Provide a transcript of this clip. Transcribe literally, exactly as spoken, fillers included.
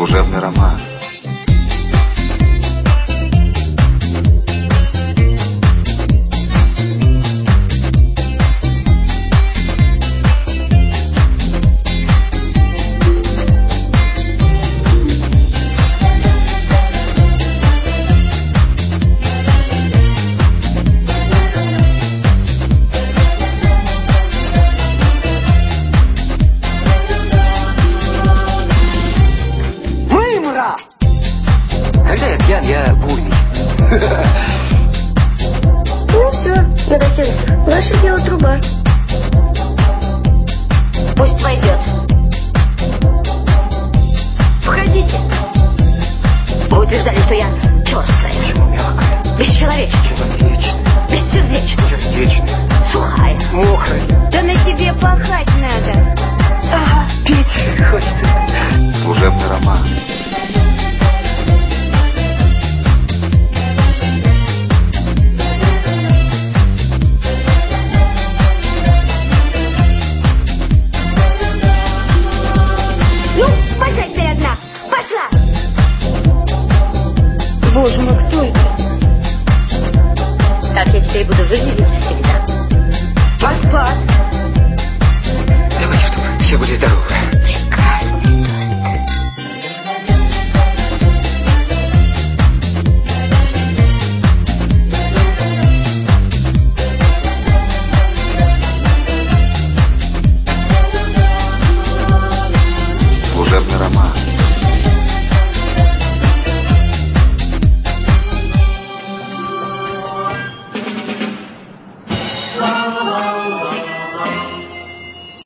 служебный роман. Когда я пьян, я буйный. Ну все, Новосельцев, ваше дело труба. Пусть войдет. Входите. Вы утверждали, что я черствая, Почему мягкая? бесчеловечная, Человечная. бессердечная, Сердечная. сухая. Мокрая. Да на тебе пахать надо. Пить хочется.